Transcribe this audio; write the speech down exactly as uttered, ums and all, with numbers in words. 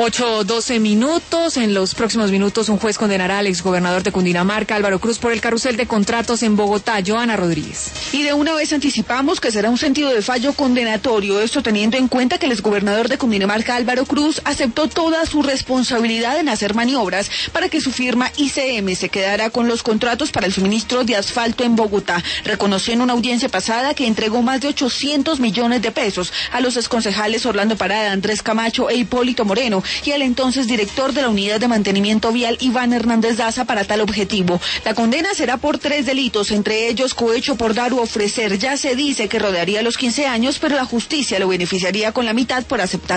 ocho doce minutos. En los próximos minutos un juez condenará al exgobernador de Cundinamarca, Álvaro Cruz, por el carrusel de contratos en Bogotá. Joana Rodríguez. Y de una vez anticipamos que será un sentido de fallo condenatorio, esto teniendo en cuenta que el exgobernador de Cundinamarca, Álvaro Cruz, aceptó toda su responsabilidad en hacer maniobras para que su firma I C M se quedara con los contratos para el suministro de asfalto en Bogotá. Reconoció en una audiencia pasada que entregó más de ochocientos millones de pesos a los exconcejales Orlando Parada, Andrés Camacho e Hipólito Moreno y al entonces director de la Unidad de Mantenimiento Vial, Iván Hernández Daza, para tal objetivo. La condena será por tres delitos, entre ellos cohecho por dar u ofrecer. Ya se dice que rodearía los quince años, pero la justicia lo beneficiaría con la mitad por aceptar